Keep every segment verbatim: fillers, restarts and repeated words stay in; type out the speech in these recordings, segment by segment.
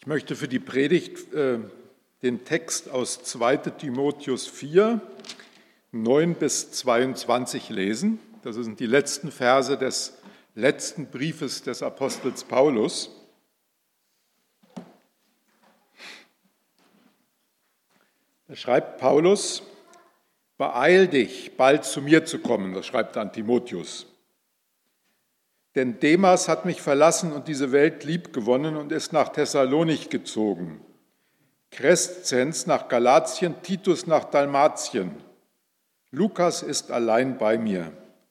Ich möchte für die Predigt äh, den Text aus zweiter Timotheus vier, neun bis zweiundzwanzig lesen. Das sind die letzten Verse des letzten Briefes des Apostels Paulus. Da schreibt Paulus: Beeil dich, bald zu mir zu kommen. Das schreibt er an Timotheus. Denn Demas hat mich verlassen und diese Welt liebgewonnen und ist nach Thessalonich gezogen. Crescens nach Galatien, Titus nach Dalmatien. Lukas ist allein bei mir.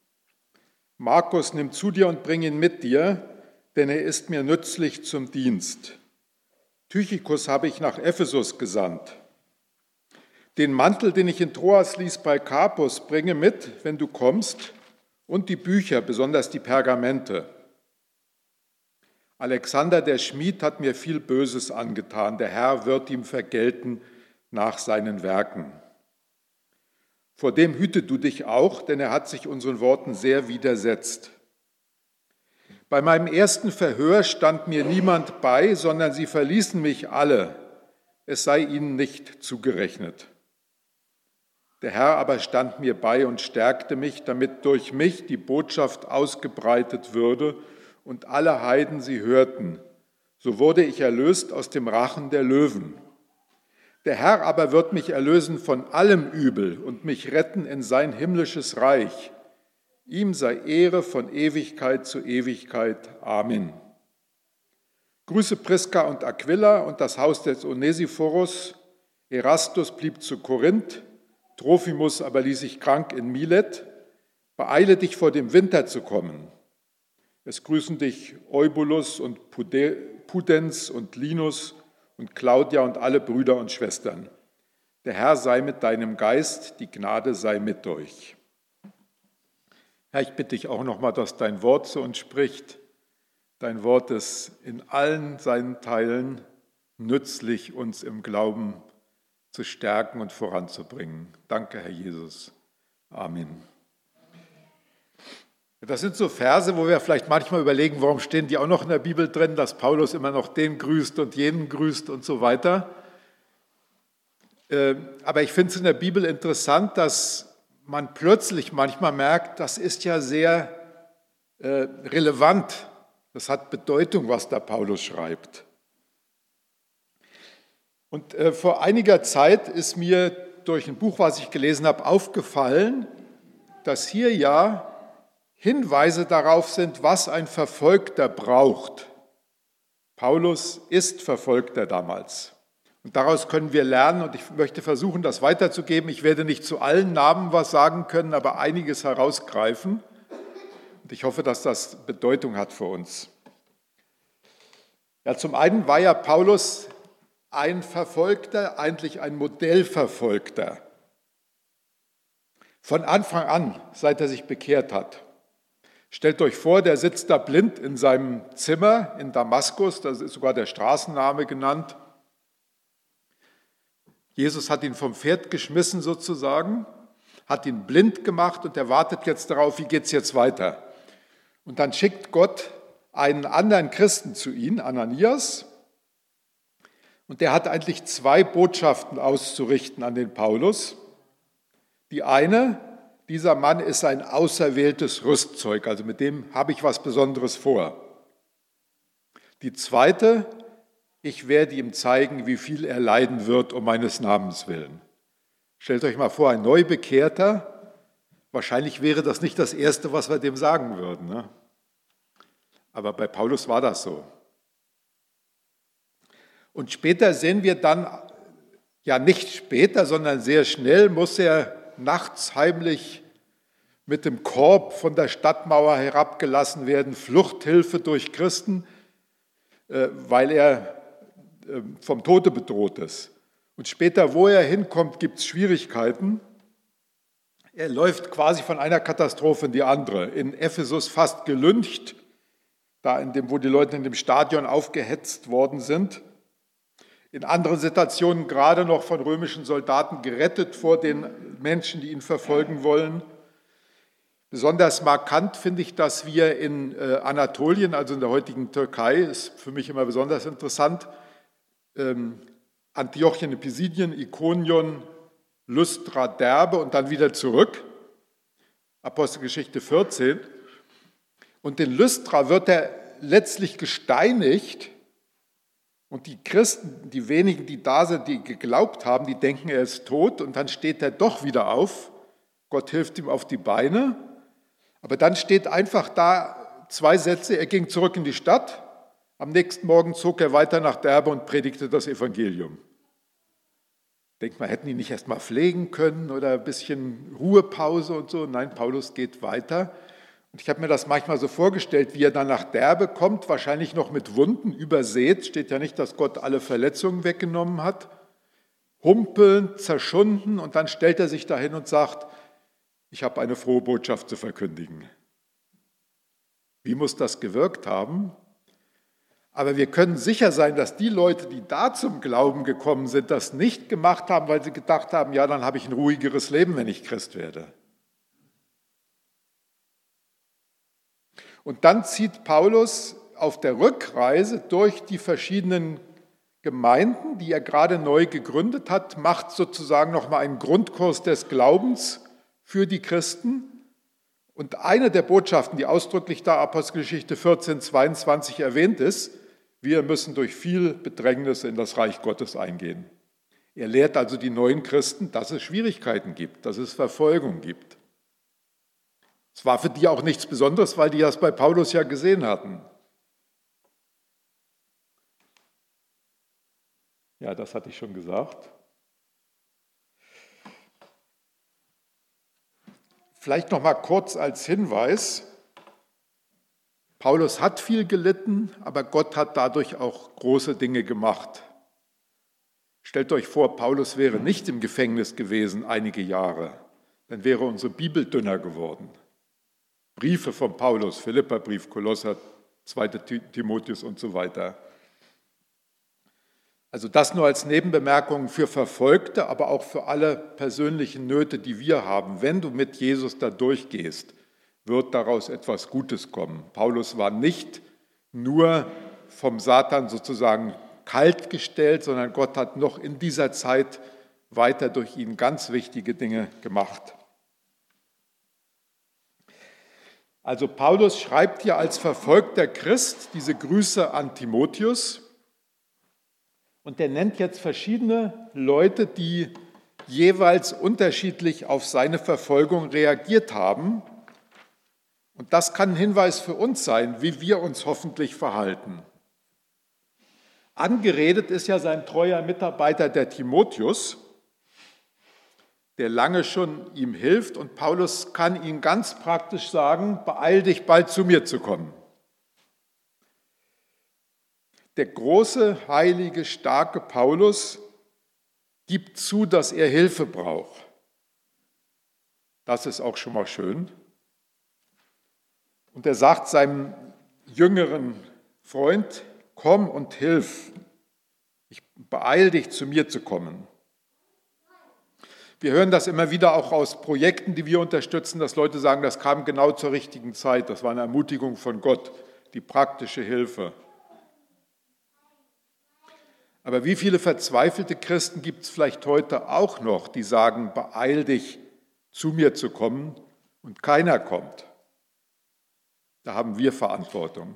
Markus nimm zu dir und bring ihn mit dir, denn er ist mir nützlich zum Dienst. Tychikus habe ich nach Ephesus gesandt. Den Mantel, den ich in Troas ließ bei Carpus, bringe mit, wenn du kommst, und die Bücher, besonders die Pergamente. Alexander der Schmied hat mir viel Böses angetan. Der Herr wird ihm vergelten nach seinen Werken. Vor dem hüte du dich auch, denn er hat sich unseren Worten sehr widersetzt. Bei meinem ersten Verhör stand mir niemand bei, sondern sie verließen mich alle. Es sei ihnen nicht zugerechnet. Der Herr aber stand mir bei und stärkte mich, damit durch mich die Botschaft ausgebreitet würde und alle Heiden sie hörten. So wurde ich erlöst aus dem Rachen der Löwen. Der Herr aber wird mich erlösen von allem Übel und mich retten in sein himmlisches Reich. Ihm sei Ehre von Ewigkeit zu Ewigkeit. Amen. Grüße Priska und Aquila und das Haus des Onesiphorus. Erastus blieb zu Korinth. Trophimus aber ließ sich krank in Milet. Beeile dich, vor dem Winter zu kommen. Es grüßen dich Eubulus und Pudens und Linus und Claudia und alle Brüder und Schwestern. Der Herr sei mit deinem Geist, die Gnade sei mit euch. Herr, ich bitte dich auch nochmal, dass dein Wort zu uns spricht. Dein Wort ist in allen seinen Teilen nützlich, uns im Glauben zu stärken und voranzubringen. Danke, Herr Jesus. Amen. Das sind so Verse, wo wir vielleicht manchmal überlegen, warum stehen die auch noch in der Bibel drin, dass Paulus immer noch den grüßt und jenen grüßt und so weiter. Aber ich finde es in der Bibel interessant, dass man plötzlich manchmal merkt, das ist ja sehr relevant. Das hat Bedeutung, was da Paulus schreibt. Und äh, vor einiger Zeit ist mir durch ein Buch, was ich gelesen habe, aufgefallen, dass hier ja Hinweise darauf sind, was ein Verfolgter braucht. Paulus ist Verfolgter damals. Und daraus können wir lernen, und ich möchte versuchen, das weiterzugeben. Ich werde nicht zu allen Namen was sagen können, aber einiges herausgreifen. Und ich hoffe, dass das Bedeutung hat für uns. Ja, zum einen war ja Paulus ein Verfolgter, eigentlich ein Modellverfolgter. Von Anfang an, seit er sich bekehrt hat. Stellt euch vor, der sitzt da blind in seinem Zimmer in Damaskus, das ist sogar der Straßenname genannt. Jesus hat ihn vom Pferd geschmissen sozusagen, hat ihn blind gemacht und er wartet jetzt darauf, wie geht es jetzt weiter. Und dann schickt Gott einen anderen Christen zu ihm, Ananias. Und der hat eigentlich zwei Botschaften auszurichten an den Paulus. Die eine, dieser Mann ist ein auserwähltes Rüstzeug, also mit dem habe ich was Besonderes vor. Die zweite, ich werde ihm zeigen, wie viel er leiden wird um meines Namens willen. Stellt euch mal vor, ein Neubekehrter, wahrscheinlich wäre das nicht das Erste, was wir dem sagen würden, ne? Aber bei Paulus war das so. Und später sehen wir dann, ja nicht später, sondern sehr schnell muss er nachts heimlich mit dem Korb von der Stadtmauer herabgelassen werden, Fluchthilfe durch Christen, weil er vom Tode bedroht ist. Und später, wo er hinkommt, gibt es Schwierigkeiten. Er läuft quasi von einer Katastrophe in die andere. In Ephesus fast gelyncht, da in dem, wo die Leute in dem Stadion aufgehetzt worden sind. In anderen Situationen gerade noch von römischen Soldaten gerettet vor den Menschen, die ihn verfolgen wollen. Besonders markant finde ich, dass wir in Anatolien, also in der heutigen Türkei, ist für mich immer besonders interessant, ähm, Antiochien, Pisidien, Ikonion, Lystra, Derbe und dann wieder zurück. Apostelgeschichte vierzehn. Und in Lystra wird er letztlich gesteinigt. Und die Christen, die wenigen, die da sind, die geglaubt haben, die denken, er ist tot. Und dann steht er doch wieder auf. Gott hilft ihm auf die Beine. Aber dann steht einfach da zwei Sätze. Er ging zurück in die Stadt. Am nächsten Morgen zog er weiter nach Derbe und predigte das Evangelium. Denkt man, hätten die nicht erst mal pflegen können oder ein bisschen Ruhepause und so? Nein, Paulus geht weiter. Und ich habe mir das manchmal so vorgestellt, wie er dann nach Derbe kommt, wahrscheinlich noch mit Wunden übersät. Steht ja nicht, dass Gott alle Verletzungen weggenommen hat. Humpelnd, zerschunden und dann stellt er sich dahin und sagt, ich habe eine frohe Botschaft zu verkündigen. Wie muss das gewirkt haben? Aber wir können sicher sein, dass die Leute, die da zum Glauben gekommen sind, das nicht gemacht haben, weil sie gedacht haben, ja, dann habe ich ein ruhigeres Leben, wenn ich Christ werde. Und dann zieht Paulus auf der Rückreise durch die verschiedenen Gemeinden, die er gerade neu gegründet hat, macht sozusagen nochmal einen Grundkurs des Glaubens für die Christen. Und eine der Botschaften, die ausdrücklich da Apostelgeschichte vierzehn, zweiundzwanzig erwähnt ist, wir müssen durch viel Bedrängnis in das Reich Gottes eingehen. Er lehrt also die neuen Christen, dass es Schwierigkeiten gibt, dass es Verfolgung gibt. Es war für die auch nichts Besonderes, weil die das bei Paulus ja gesehen hatten. Ja, das hatte ich schon gesagt. Vielleicht noch mal kurz als Hinweis. Paulus hat viel gelitten, aber Gott hat dadurch auch große Dinge gemacht. Stellt euch vor, Paulus wäre nicht im Gefängnis gewesen einige Jahre, dann wäre unsere Bibel dünner geworden. Briefe von Paulus, Philipperbrief, Kolosser, zweiter Timotheus und so weiter. Also das nur als Nebenbemerkung für Verfolgte, aber auch für alle persönlichen Nöte, die wir haben. Wenn du mit Jesus da durchgehst, wird daraus etwas Gutes kommen. Paulus war nicht nur vom Satan sozusagen kalt gestellt, sondern Gott hat noch in dieser Zeit weiter durch ihn ganz wichtige Dinge gemacht. Also Paulus schreibt hier als verfolgter Christ diese Grüße an Timotheus und er nennt jetzt verschiedene Leute, die jeweils unterschiedlich auf seine Verfolgung reagiert haben. Und das kann ein Hinweis für uns sein, wie wir uns hoffentlich verhalten. Angeredet ist ja sein treuer Mitarbeiter, der Timotheus, der lange schon ihm hilft. Und Paulus kann ihm ganz praktisch sagen, beeil dich, bald zu mir zu kommen. Der große, heilige, starke Paulus gibt zu, dass er Hilfe braucht. Das ist auch schon mal schön. Und er sagt seinem jüngeren Freund, komm und hilf. Ich beeil dich, zu mir zu kommen. Wir hören das immer wieder auch aus Projekten, die wir unterstützen, dass Leute sagen, das kam genau zur richtigen Zeit. Das war eine Ermutigung von Gott, die praktische Hilfe. Aber wie viele verzweifelte Christen gibt es vielleicht heute auch noch, die sagen, beeil dich, zu mir zu kommen, und keiner kommt? Da haben wir Verantwortung.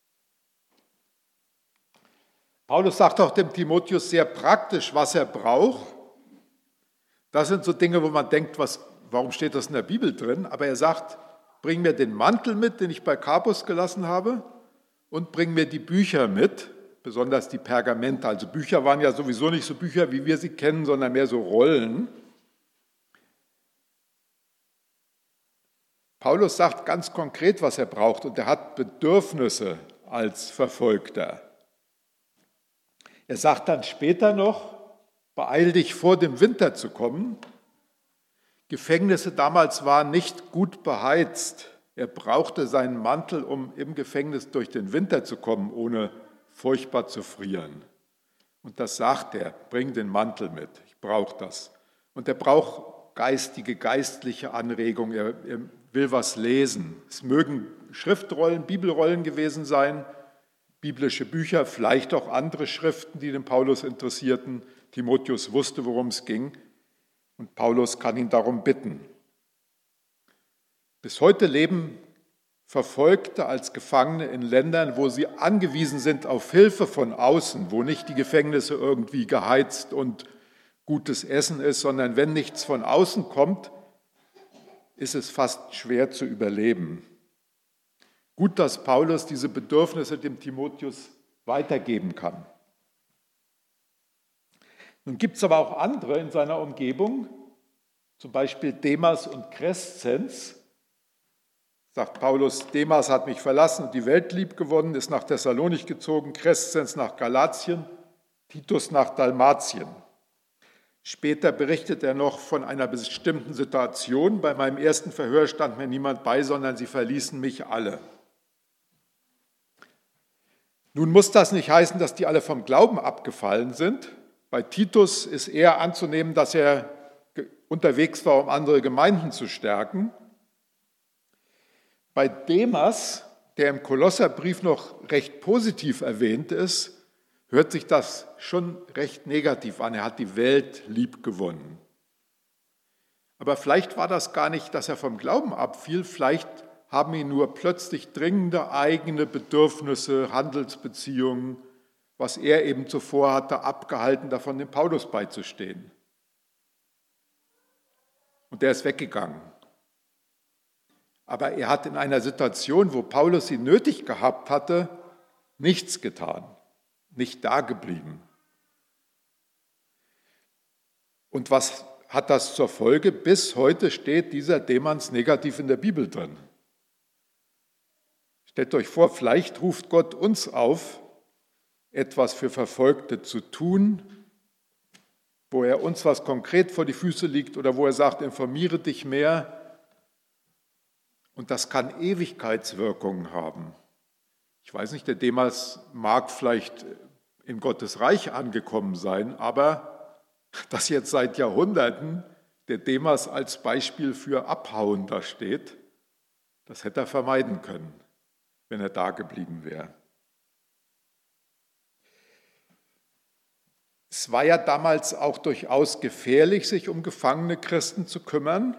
Paulus sagt auch dem Timotheus sehr praktisch, was er braucht. Das sind so Dinge, wo man denkt, was, warum steht das in der Bibel drin? Aber er sagt, bring mir den Mantel mit, den ich bei Carpus gelassen habe, und bring mir die Bücher mit, besonders die Pergamente. Also Bücher waren ja sowieso nicht so Bücher, wie wir sie kennen, sondern mehr so Rollen. Paulus sagt ganz konkret, was er braucht, und er hat Bedürfnisse als Verfolgter. Er sagt dann später noch, beeil dich, vor dem Winter zu kommen. Gefängnisse damals waren nicht gut beheizt. Er brauchte seinen Mantel, um im Gefängnis durch den Winter zu kommen, ohne furchtbar zu frieren. Und das sagt er, bring den Mantel mit, ich brauche das. Und er braucht geistige, geistliche Anregung, er, er will was lesen. Es mögen Schriftrollen, Bibelrollen gewesen sein, biblische Bücher, vielleicht auch andere Schriften, die den Paulus interessierten. Timotheus wusste, worum es ging, und Paulus kann ihn darum bitten. Bis heute leben Verfolgte als Gefangene in Ländern, wo sie angewiesen sind auf Hilfe von außen, wo nicht die Gefängnisse irgendwie geheizt und gutes Essen ist, sondern wenn nichts von außen kommt, ist es fast schwer zu überleben. Gut, dass Paulus diese Bedürfnisse dem Timotheus weitergeben kann. Nun gibt es aber auch andere in seiner Umgebung, zum Beispiel Demas und Crescens. Sagt Paulus, Demas hat mich verlassen und die Welt lieb gewonnen, ist nach Thessalonich gezogen, Crescens nach Galatien, Titus nach Dalmatien. Später berichtet er noch von einer bestimmten Situation. Bei meinem ersten Verhör stand mir niemand bei, sondern sie verließen mich alle. Nun muss das nicht heißen, dass die alle vom Glauben abgefallen sind. Bei Titus ist eher anzunehmen, dass er unterwegs war, um andere Gemeinden zu stärken. Bei Demas, der im Kolosserbrief noch recht positiv erwähnt ist, hört sich das schon recht negativ an. Er hat die Welt lieb gewonnen. Aber vielleicht war das gar nicht, dass er vom Glauben abfiel. Vielleicht haben ihn nur plötzlich dringende eigene Bedürfnisse, Handelsbeziehungen, was er eben zuvor hatte, abgehalten, davon dem Paulus beizustehen. Und der ist weggegangen. Aber er hat in einer Situation, wo Paulus ihn nötig gehabt hatte, nichts getan, nicht dageblieben. Und was hat das zur Folge? Bis heute steht dieser Demas negativ in der Bibel drin. Stellt euch vor, vielleicht ruft Gott uns auf, etwas für Verfolgte zu tun, wo er uns was konkret vor die Füße liegt oder wo er sagt, informiere dich mehr. Und das kann Ewigkeitswirkungen haben. Ich weiß nicht, der Demas mag vielleicht in Gottes Reich angekommen sein, aber dass jetzt seit Jahrhunderten der Demas als Beispiel für Abhauen da steht, das hätte er vermeiden können, wenn er da geblieben wäre. Es war ja damals auch durchaus gefährlich, sich um gefangene Christen zu kümmern.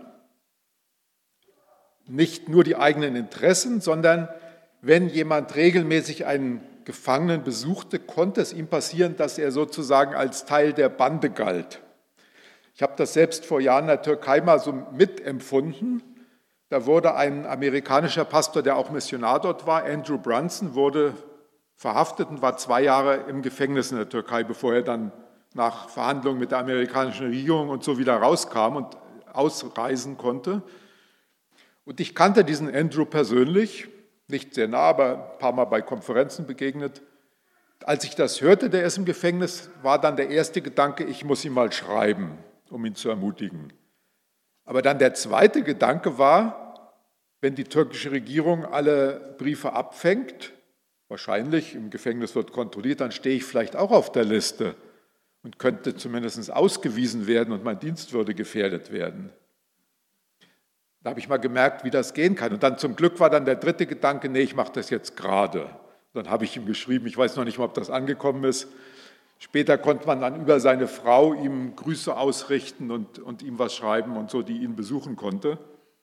Nicht nur die eigenen Interessen, sondern wenn jemand regelmäßig einen Gefangenen besuchte, konnte es ihm passieren, dass er sozusagen als Teil der Bande galt. Ich habe das selbst vor Jahren in der Türkei mal so mitempfunden. Da wurde ein amerikanischer Pastor, der auch Missionar dort war, Andrew Brunson, wurde verhaftet und war zwei Jahre im Gefängnis in der Türkei, bevor er dann nach Verhandlungen mit der amerikanischen Regierung und so wieder rauskam und ausreisen konnte. Und ich kannte diesen Andrew persönlich, nicht sehr nah, aber ein paar Mal bei Konferenzen begegnet. Als ich das hörte, der ist im Gefängnis, war dann der erste Gedanke, ich muss ihm mal schreiben, um ihn zu ermutigen. Aber dann der zweite Gedanke war, wenn die türkische Regierung alle Briefe abfängt, wahrscheinlich im Gefängnis wird kontrolliert, dann stehe ich vielleicht auch auf der Liste und könnte zumindest ausgewiesen werden und meine Dienstwürde gefährdet werden. Da habe ich mal gemerkt, wie das gehen kann. Und dann zum Glück war dann der dritte Gedanke, nee, ich mache das jetzt gerade. Dann habe ich ihm geschrieben, ich weiß noch nicht mal, ob das angekommen ist. Später konnte man dann über seine Frau ihm Grüße ausrichten und, und ihm was schreiben und so, die ihn besuchen konnte.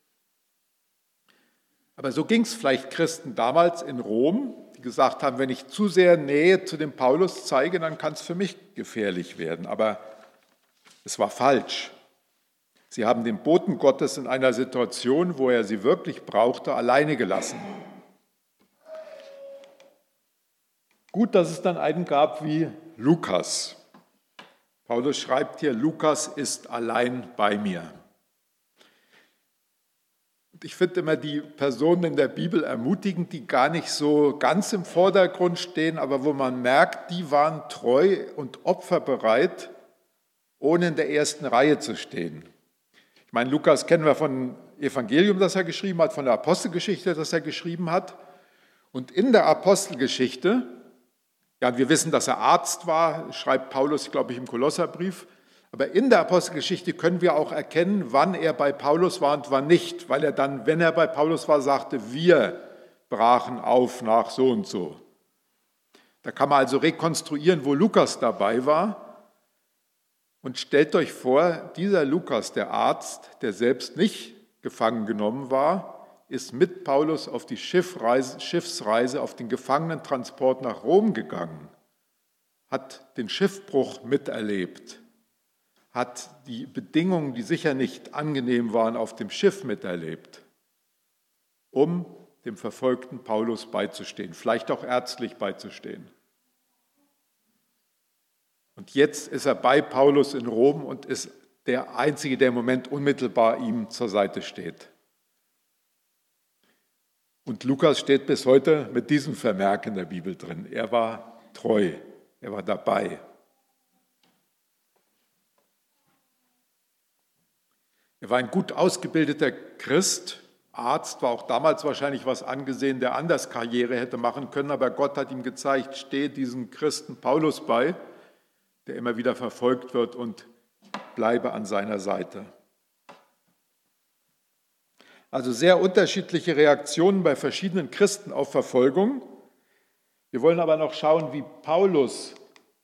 Aber so ging es vielleicht Christen damals in Rom, die gesagt haben, wenn ich zu sehr Nähe zu dem Paulus zeige, dann kann es für mich gefährlich werden. Aber es war falsch. Sie haben den Boten Gottes in einer Situation, wo er sie wirklich brauchte, alleine gelassen. Gut, dass es dann einen gab wie Lukas. Paulus schreibt hier, Lukas ist allein bei mir. Und ich finde immer die Personen in der Bibel ermutigend, die gar nicht so ganz im Vordergrund stehen, aber wo man merkt, die waren treu und opferbereit, ohne in der ersten Reihe zu stehen. Ich meine, Lukas kennen wir von Evangelium, das er geschrieben hat, von der Apostelgeschichte, das er geschrieben hat. Und in der Apostelgeschichte, ja, wir wissen, dass er Arzt war, schreibt Paulus, glaube ich, im Kolosserbrief, aber in der Apostelgeschichte können wir auch erkennen, wann er bei Paulus war und wann nicht, weil er dann, wenn er bei Paulus war, sagte, wir brachen auf nach so und so. Da kann man also rekonstruieren, wo Lukas dabei war. Und stellt euch vor, dieser Lukas, der Arzt, der selbst nicht gefangen genommen war, ist mit Paulus auf die Schiffreise, Schiffsreise, auf den Gefangenentransport nach Rom gegangen, hat den Schiffbruch miterlebt, hat die Bedingungen, die sicher nicht angenehm waren, auf dem Schiff miterlebt, um dem verfolgten Paulus beizustehen, vielleicht auch ärztlich beizustehen. Und jetzt ist er bei Paulus in Rom und ist der Einzige, der im Moment unmittelbar ihm zur Seite steht. Und Lukas steht bis heute mit diesem Vermerk in der Bibel drin. Er war treu, er war dabei. Er war ein gut ausgebildeter Christ, Arzt, war auch damals wahrscheinlich was angesehen, der anders Karriere hätte machen können, aber Gott hat ihm gezeigt, steh diesen Christen Paulus bei, der immer wieder verfolgt wird, und bleibe an seiner Seite. Also sehr unterschiedliche Reaktionen bei verschiedenen Christen auf Verfolgung. Wir wollen aber noch schauen, wie Paulus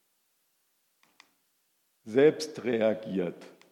selbst reagiert.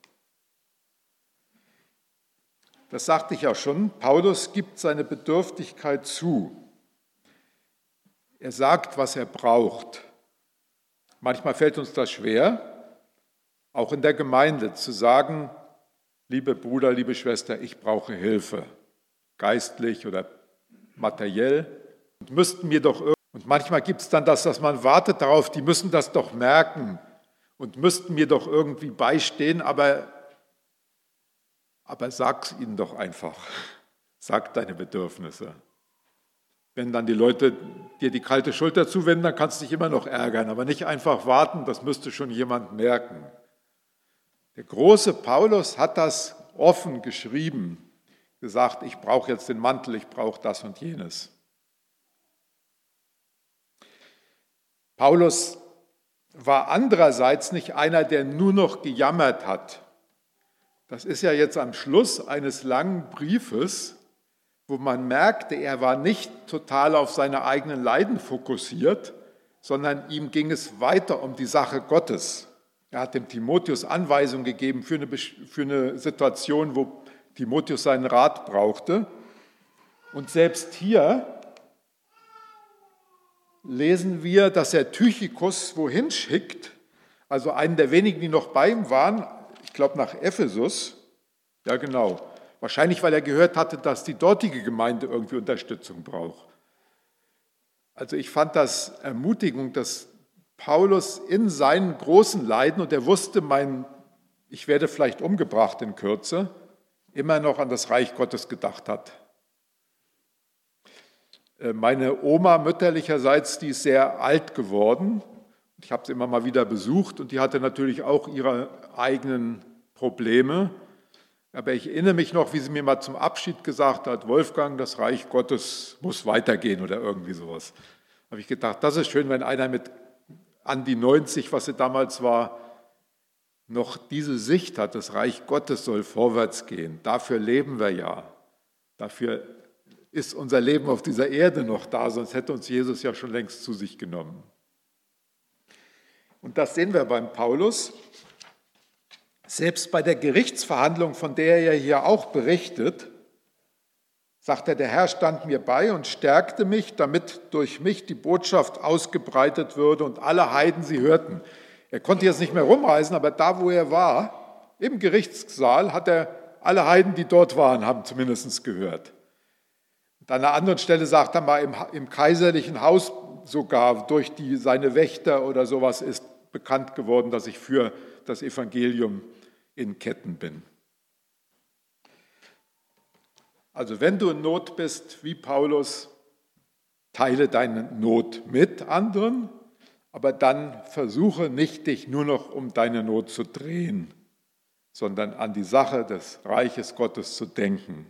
Das sagte ich ja schon, Paulus gibt seine Bedürftigkeit zu. Er sagt, was er braucht. Manchmal fällt uns das schwer, auch in der Gemeinde zu sagen, liebe Bruder, liebe Schwester, ich brauche Hilfe, geistlich oder materiell. Und müssten mir doch und manchmal gibt es dann das, dass man wartet darauf, die müssen das doch merken und müssten mir doch irgendwie beistehen, aber Aber sag's ihnen doch einfach. Sag deine Bedürfnisse. Wenn dann die Leute dir die kalte Schulter zuwenden, dann kannst du dich immer noch ärgern, aber nicht einfach warten, das müsste schon jemand merken. Der große Paulus hat das offen geschrieben, gesagt, ich brauche jetzt den Mantel, ich brauche das und jenes. Paulus war andererseits nicht einer, der nur noch gejammert hat. Das ist ja jetzt am Schluss eines langen Briefes, wo man merkte, er war nicht total auf seine eigenen Leiden fokussiert, sondern ihm ging es weiter um die Sache Gottes. Er hat dem Timotheus Anweisungen gegeben für eine, für eine Situation, wo Timotheus seinen Rat brauchte. Und selbst hier lesen wir, dass er Tychikus wohin schickt, also einen der wenigen, die noch bei ihm waren, ich glaube nach Ephesus, ja genau, wahrscheinlich weil er gehört hatte, dass die dortige Gemeinde irgendwie Unterstützung braucht. Also ich fand das Ermutigung, dass Paulus in seinen großen Leiden, und er wusste, mein, ich werde vielleicht umgebracht in Kürze, immer noch an das Reich Gottes gedacht hat. Meine Oma mütterlicherseits, die ist sehr alt geworden. Ich habe sie immer mal wieder besucht und die hatte natürlich auch ihre eigenen Probleme. Aber ich erinnere mich noch, wie sie mir mal zum Abschied gesagt hat, Wolfgang, das Reich Gottes muss weitergehen oder irgendwie sowas. Da habe ich gedacht, das ist schön, wenn einer mit an die neunzig, was sie damals war, noch diese Sicht hat, das Reich Gottes soll vorwärts gehen. Dafür leben wir ja. Dafür ist unser Leben auf dieser Erde noch da, sonst hätte uns Jesus ja schon längst zu sich genommen. Und das sehen wir beim Paulus. Selbst bei der Gerichtsverhandlung, von der er hier auch berichtet, sagt er, der Herr stand mir bei und stärkte mich, damit durch mich die Botschaft ausgebreitet würde und alle Heiden sie hörten. Er konnte jetzt nicht mehr rumreisen, aber da, wo er war, im Gerichtssaal, hat er alle Heiden, die dort waren, haben zumindest gehört. Und an einer anderen Stelle sagt er mal, im, im kaiserlichen Haus sogar durch die, seine Wächter oder sowas ist bekannt geworden, dass ich für das Evangelium in Ketten bin. Also wenn du in Not bist, wie Paulus, teile deine Not mit anderen, aber dann versuche nicht, dich nur noch um deine Not zu drehen, sondern an die Sache des Reiches Gottes zu denken.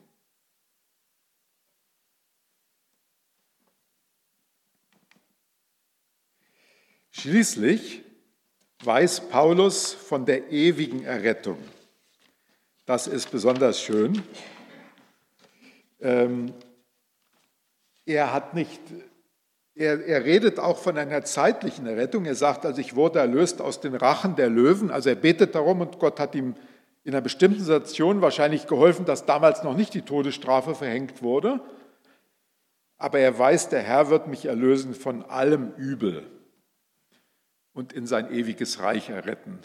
Schließlich weiß Paulus von der ewigen Errettung. Das ist besonders schön. Ähm, er hat nicht er, er redet auch von einer zeitlichen Errettung. Er sagt, also ich wurde erlöst aus den Rachen der Löwen. Also er betet darum und Gott hat ihm in einer bestimmten Situation wahrscheinlich geholfen, dass damals noch nicht die Todesstrafe verhängt wurde. Aber er weiß, der Herr wird mich erlösen von allem Übel und in sein ewiges Reich erretten.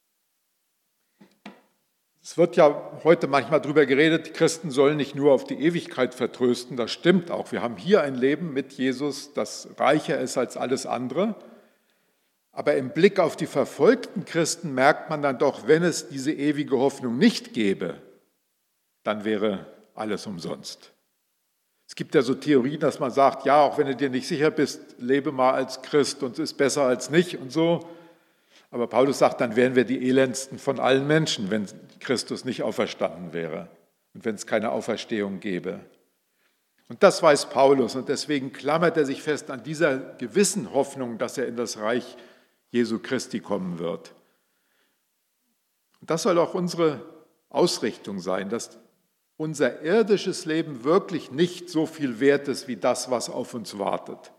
Es wird ja heute manchmal darüber geredet, die Christen sollen nicht nur auf die Ewigkeit vertrösten. Das stimmt auch. Wir haben hier ein Leben mit Jesus, das reicher ist als alles andere. Aber im Blick auf die verfolgten Christen merkt man dann doch, wenn es diese ewige Hoffnung nicht gäbe, dann wäre alles umsonst. Es gibt ja so Theorien, dass man sagt, ja, auch wenn du dir nicht sicher bist, lebe mal als Christ und es ist besser als nicht und so. Aber Paulus sagt, dann wären wir die elendsten von allen Menschen, wenn Christus nicht auferstanden wäre und wenn es keine Auferstehung gäbe. Und das weiß Paulus und deswegen klammert er sich fest an dieser gewissen Hoffnung, dass er in das Reich Jesu Christi kommen wird. Und das soll auch unsere Ausrichtung sein, dass unser irdisches Leben wirklich nicht so viel wert ist wie das, was auf uns wartet.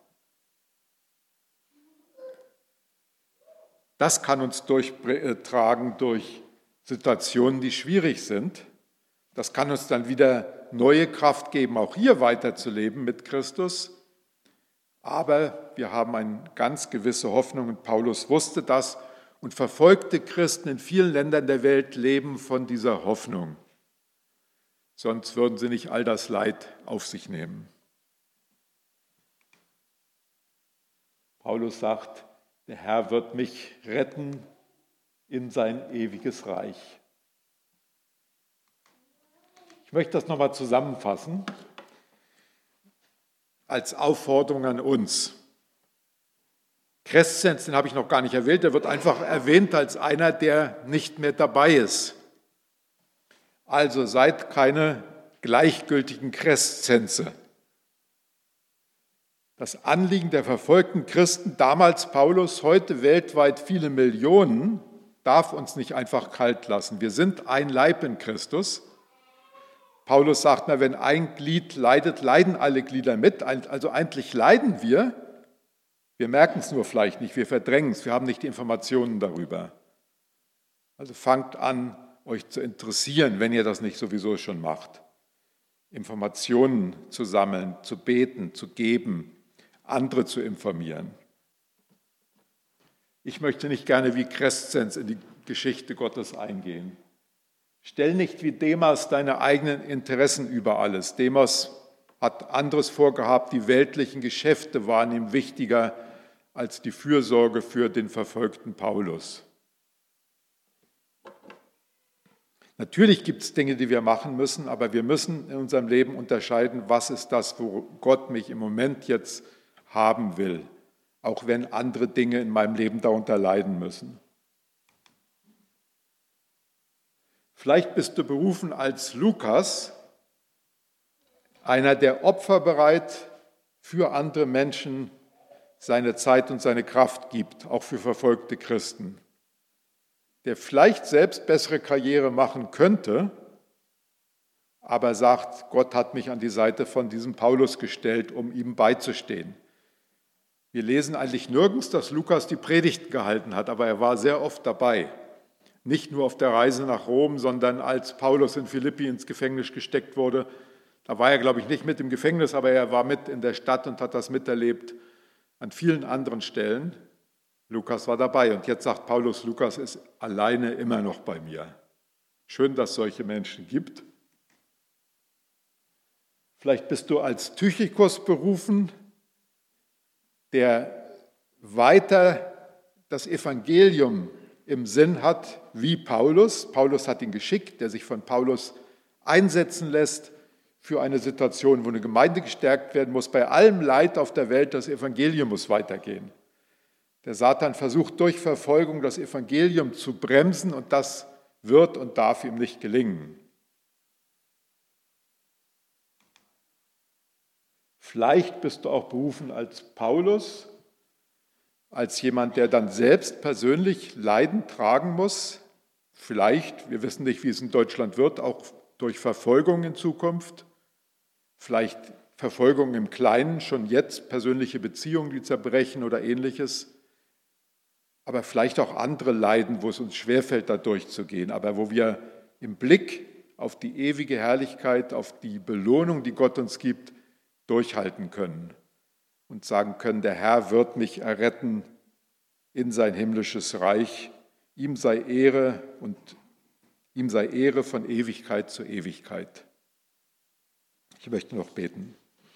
Das kann uns durchtragen durch Situationen, die schwierig sind. Das kann uns dann wieder neue Kraft geben, auch hier weiterzuleben mit Christus. Aber wir haben eine ganz gewisse Hoffnung und Paulus wusste das und verfolgte Christen in vielen Ländern der Welt leben von dieser Hoffnung. Sonst würden sie nicht all das Leid auf sich nehmen. Paulus sagt, der Herr wird mich retten in sein ewiges Reich. Ich möchte das nochmal zusammenfassen als Aufforderung an uns. Crescens, den habe ich noch gar nicht erwähnt, der wird einfach erwähnt als einer, der nicht mehr dabei ist. Also seid keine gleichgültigen Crescense. Das Anliegen der verfolgten Christen, damals Paulus, heute weltweit viele Millionen, darf uns nicht einfach kalt lassen. Wir sind ein Leib in Christus. Paulus sagt, na, wenn ein Glied leidet, leiden alle Glieder mit. Also eigentlich leiden wir. Wir merken es nur vielleicht nicht, wir verdrängen es, wir haben nicht die Informationen darüber. Also fangt an, euch zu interessieren, wenn ihr das nicht sowieso schon macht. Informationen zu sammeln, zu beten, zu geben, andere zu informieren. Ich möchte nicht gerne wie Crescens in die Geschichte Gottes eingehen. Stell nicht wie Demas deine eigenen Interessen über alles. Demas hat anderes vorgehabt, die weltlichen Geschäfte waren ihm wichtiger als die Fürsorge für den verfolgten Paulus. Natürlich gibt es Dinge, die wir machen müssen, aber wir müssen in unserem Leben unterscheiden, was ist das, wo Gott mich im Moment jetzt haben will, auch wenn andere Dinge in meinem Leben darunter leiden müssen. Vielleicht bist du berufen als Lukas, einer, der opferbereit für andere Menschen seine Zeit und seine Kraft gibt, auch für verfolgte Christen, der vielleicht selbst bessere Karriere machen könnte, aber sagt, Gott hat mich an die Seite von diesem Paulus gestellt, um ihm beizustehen. Wir lesen eigentlich nirgends, dass Lukas die Predigten gehalten hat, aber er war sehr oft dabei. Nicht nur auf der Reise nach Rom, sondern als Paulus in Philippi ins Gefängnis gesteckt wurde. Da war er, glaube ich, nicht mit im Gefängnis, aber er war mit in der Stadt und hat das miterlebt an vielen anderen Stellen. Lukas war dabei und jetzt sagt Paulus, Lukas ist alleine immer noch bei mir. Schön, dass es solche Menschen gibt. Vielleicht bist du als Tychikus berufen, der weiter das Evangelium im Sinn hat wie Paulus. Paulus hat ihn geschickt, der sich von Paulus einsetzen lässt für eine Situation, wo eine Gemeinde gestärkt werden muss. Bei allem Leid auf der Welt, das Evangelium muss weitergehen. Der Satan versucht durch Verfolgung das Evangelium zu bremsen und das wird und darf ihm nicht gelingen. Vielleicht bist du auch berufen als Paulus, als jemand, der dann selbst persönlich Leiden tragen muss. Vielleicht, wir wissen nicht, wie es in Deutschland wird, auch durch Verfolgung in Zukunft. Vielleicht Verfolgung im Kleinen, schon jetzt persönliche Beziehungen, die zerbrechen oder ähnliches, aber vielleicht auch andere Leiden, wo es uns schwerfällt, da durchzugehen, aber wo wir im Blick auf die ewige Herrlichkeit, auf die Belohnung, die Gott uns gibt, durchhalten können und sagen können, der Herr wird mich erretten in sein himmlisches Reich. Ihm sei Ehre und ihm sei Ehre von Ewigkeit zu Ewigkeit. Ich möchte noch beten.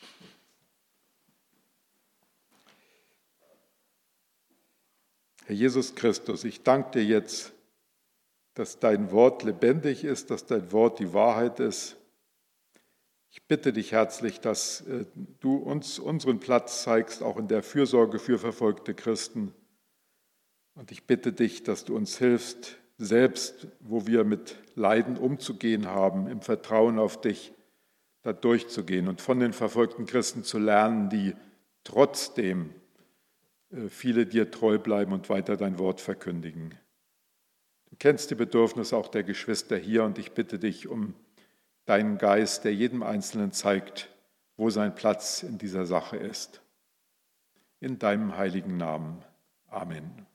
Herr Jesus Christus, ich danke dir jetzt, dass dein Wort lebendig ist, dass dein Wort die Wahrheit ist. Ich bitte dich herzlich, dass du uns unseren Platz zeigst, auch in der Fürsorge für verfolgte Christen. Und ich bitte dich, dass du uns hilfst, selbst, wo wir mit Leiden umzugehen haben, im Vertrauen auf dich, da durchzugehen und von den verfolgten Christen zu lernen, die trotzdem viele dir treu bleiben und weiter dein Wort verkündigen. Du kennst die Bedürfnisse auch der Geschwister hier und ich bitte dich um deinen Geist, der jedem Einzelnen zeigt, wo sein Platz in dieser Sache ist. In deinem heiligen Namen. Amen.